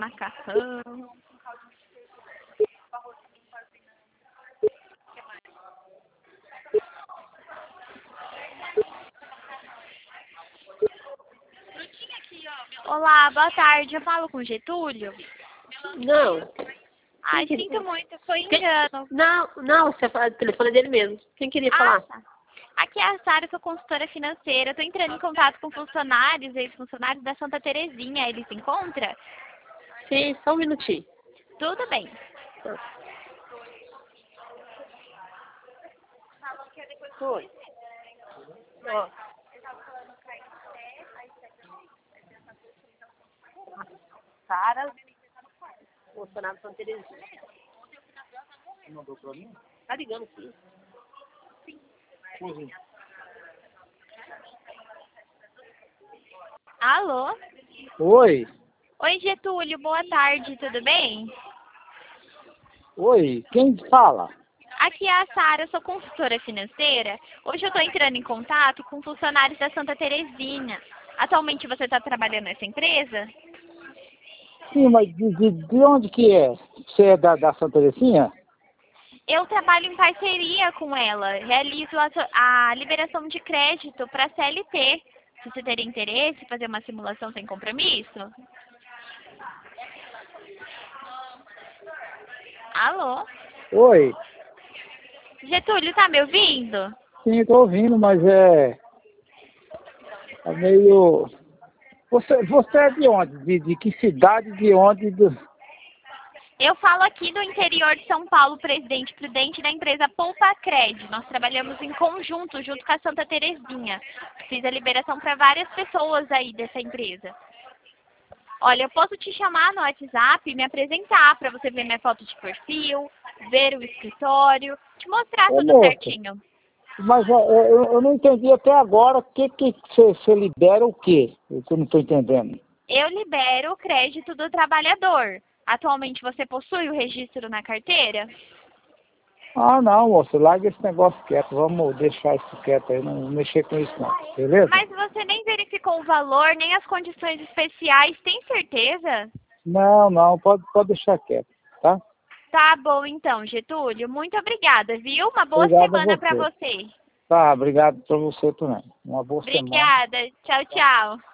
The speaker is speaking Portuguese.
macarrão. Olá, boa tarde. Eu falo com o Getúlio? Não. Ai, sinto muito, foi engano. Não, você fala do telefone dele mesmo. Quem queria falar? Tá. Aqui é a Sara, sou consultora financeira. Eu tô entrando em contato com funcionários, ex-funcionários da Santa Terezinha. Ele se encontra? Sim, só um minutinho. Tudo bem. Oi. Ó. Sara, funcionário de Santa Terezinha. Mandou pra mim? Tá ligando, sim. Sim. Alô? Oi. Oi, Getúlio, boa tarde, tudo bem? Oi, quem fala? Aqui é a Sara, eu sou consultora financeira. Hoje eu estou entrando em contato com funcionários da Santa Terezinha. Atualmente você está trabalhando nessa empresa? Sim, mas de onde que é? Você é da Santa Terezinha? Eu trabalho em parceria com ela. Realizo a liberação de crédito para CLT. Se você teria interesse em fazer uma simulação sem compromisso? Alô? Oi. Getúlio, tá me ouvindo? Sim, estou ouvindo, mas é meio... Você é de onde? De que cidade? De onde? Eu falo aqui do interior de São Paulo, presidente prudente da empresa Poupa Cred. Nós trabalhamos em conjunto, junto com a Santa Terezinha. Fiz a liberação para várias pessoas aí dessa empresa. Olha, eu posso te chamar no WhatsApp e me apresentar para você ver minha foto de perfil, ver o escritório, te mostrar Ô, tudo moça, certinho. mas eu não entendi até agora o que você libera o quê? Eu não estou entendendo. Eu libero o crédito do trabalhador. Atualmente você possui o registro na carteira? Ah, não, moça, larga esse negócio quieto. Vamos deixar isso quieto aí, não mexer com isso não, beleza? Mas você nem verificou o valor, nem as condições especiais, tem certeza? Não, pode deixar quieto, tá? Tá bom então, Getúlio. Muito obrigada, viu? Uma boa Obrigado a semana para você. você. Tá, obrigado pra você também. Uma boa semana. Obrigada. Tchau, tchau.